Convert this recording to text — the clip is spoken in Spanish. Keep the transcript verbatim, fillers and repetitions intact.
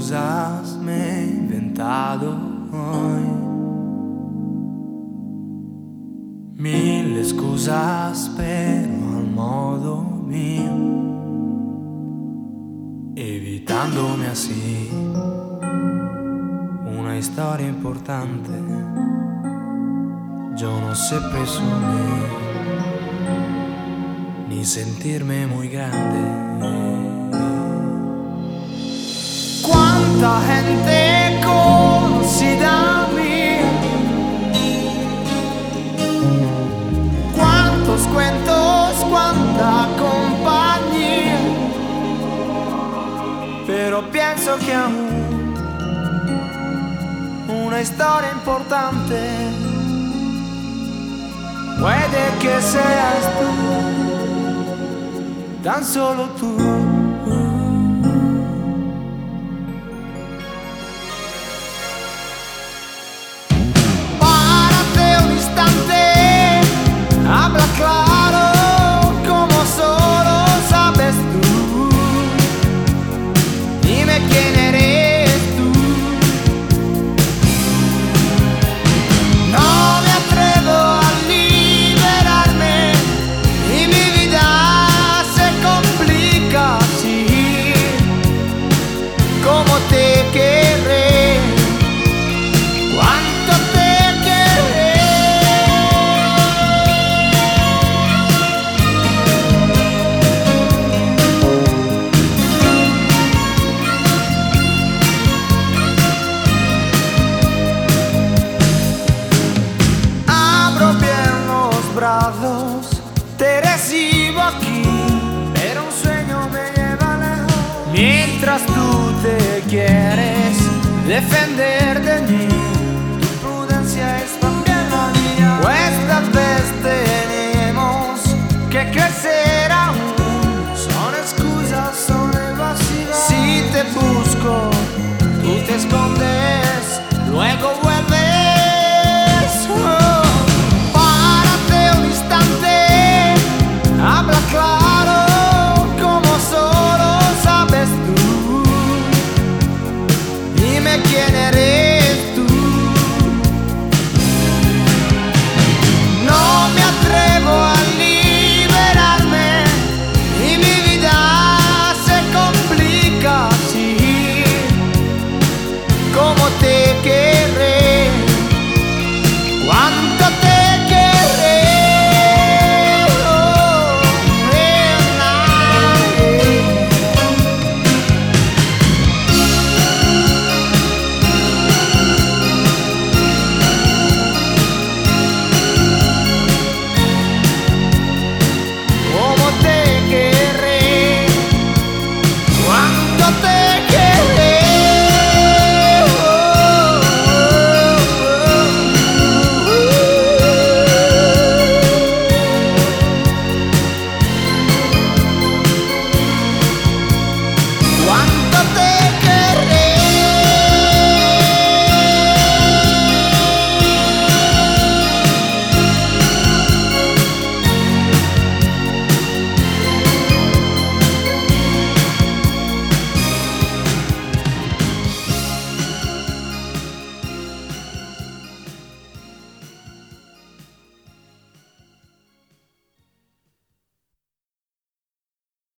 excusas me he inventado hoy, mil excusas pero al modo mío, evitándome así una historia importante. Yo no sé presumir ni sentirme muy grande. Cuánta gente conocí da mí, cuántos cuentos, cuánta compañía, pero pienso que aún una historia importante puede que seas tú, tan solo tú. Párate un instante, habla claro como solo sabes tú. Dime quién eres tú. No me atrevo a liberarme y mi vida se complica así. ¿Cómo te querré? ¿Cuánto te querré? Abro bien los brazos, te recibo aquí, pero un sueño me lleva lejos. Mientras tú te quieres defender de mí, tu prudencia es también la mía. Pues tal vez tenemos que crecer aún. Son excusas, son evasivas. Si te busco, tú te escondes, luego vuelves. Oh, párate un instante, habla claro como solo sabes tú. Dime quién eres tú. No me atrevo a liberarme y mi vida se complica así. ¿Cómo te querré? ¿Cuánto te querré? Oh, eh, nadie. ¿Cómo te querré? ¿Cuánto te